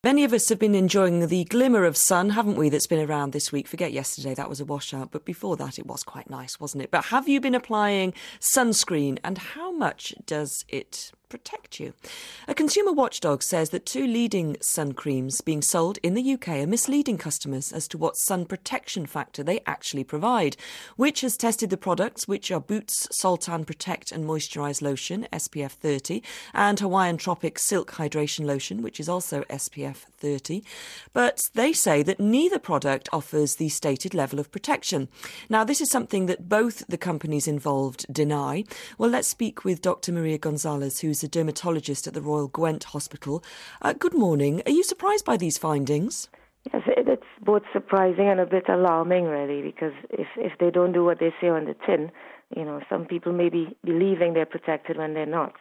Many of us have been enjoying the glimmer of sun, haven't we, that's been around this week. Forget yesterday, that was a washout, but before that it was quite nice, wasn't it? But have you been applying sunscreen, and how much does it protect you? A consumer watchdog says that 2 leading sun creams being sold in the UK are misleading customers as to what sun protection factor they actually provide. Which has tested the products, which are Boots Sultan Protect and Moisturise Lotion, SPF 30, and Hawaiian Tropic Silk Hydration Lotion, which is also SPF 30. But they say that neither product offers the stated level of protection. Now, this is something that both the companies involved deny. Well, let's speak with Dr. Maria Gonzalez, who's a dermatologist at the Royal Gwent Hospital. Good morning. Are you surprised by these findings? Yes, it's both surprising and a bit alarming, really, because if they don't do what they say on the tin, some people may be believing they're protected when they're not.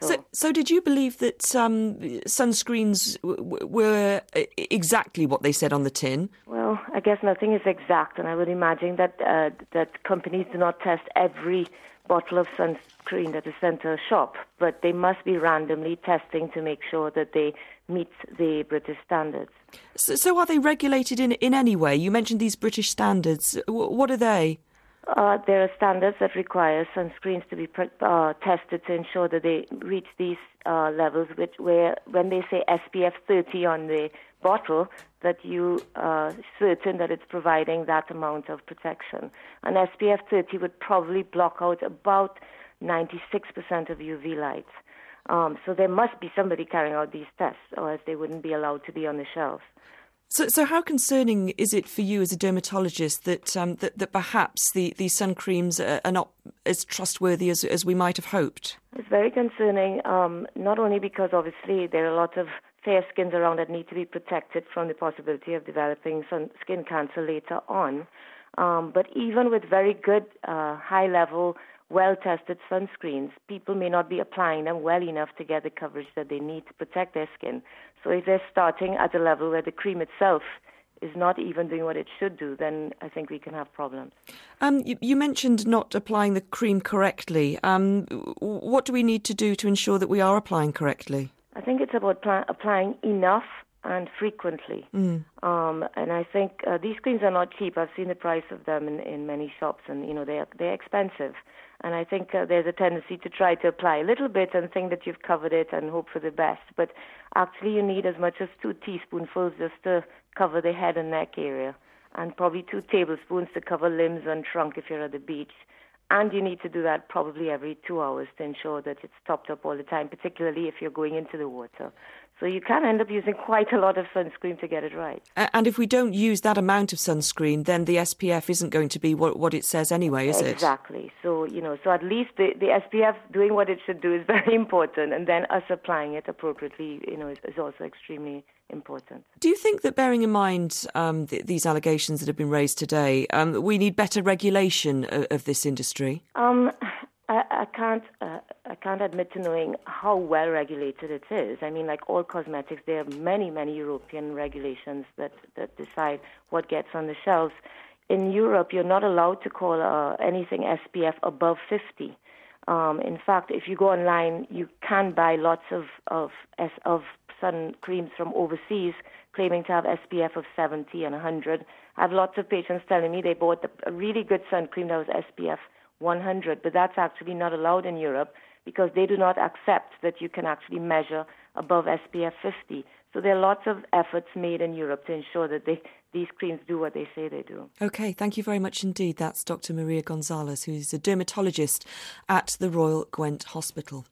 So did you believe that sunscreens were exactly what they said on the tin? Well, I guess nothing is exact, and I would imagine that that companies do not test every bottle of sunscreen that is sent to a shop, but they must be randomly testing to make sure that they meet the British standards. So are they regulated in any way? You mentioned these British standards. What are they? There are standards that require sunscreens to be tested to ensure that they reach these levels, where when they say SPF 30 on the bottle, that you are certain that it's providing that amount of protection. And SPF 30 would probably block out about 96% of UV light. So there must be somebody carrying out these tests, or else they wouldn't be allowed to be on the shelves. So how concerning is it for you as a dermatologist that that perhaps these sun creams are not as trustworthy as we might have hoped? It's very concerning, not only because obviously there are a lot of fair skins around that need to be protected from the possibility of developing skin cancer later on, but even with very good, high-level, well-tested sunscreens, people may not be applying them well enough to get the coverage that they need to protect their skin. So if they're starting at a level where the cream itself is not even doing what it should do, then I think we can have problems. You mentioned not applying the cream correctly. What do we need to do to ensure that we are applying correctly? I think it's about applying enough and frequently. And I think these creams are not cheap. I've seen the price of them in many shops, and they're expensive. And I think there's a tendency to try to apply a little bit and think that you've covered it and hope for the best. But actually you need as much as 2 teaspoonfuls just to cover the head and neck area, and probably 2 tablespoons to cover limbs and trunk if you're at the beach. And you need to do that probably every 2 hours to ensure that it's topped up all the time, particularly if you're going into the water. So you can end up using quite a lot of sunscreen to get it right. And if we don't use that amount of sunscreen, then the SPF isn't going to be what it says anyway, is it? Exactly. So, so at least the SPF doing what it should do is very important, and then us applying it appropriately, is also extremely important. Do you think that, bearing in mind these allegations that have been raised today, we need better regulation of this industry? I can't admit to knowing how well regulated it is. I mean, like all cosmetics, there are many, many European regulations that decide what gets on the shelves. In Europe, you're not allowed to call anything SPF above 50. In fact, if you go online, you can buy lots of sun creams from overseas claiming to have SPF of 70 and 100. I have lots of patients telling me they bought a really good sun cream that was SPF 100, but that's actually not allowed in Europe because they do not accept that you can actually measure above SPF 50. So there are lots of efforts made in Europe to ensure that these creams do what they say they do. OK, thank you very much indeed. That's Dr. Maria Gonzalez, who's a dermatologist at the Royal Gwent Hospital.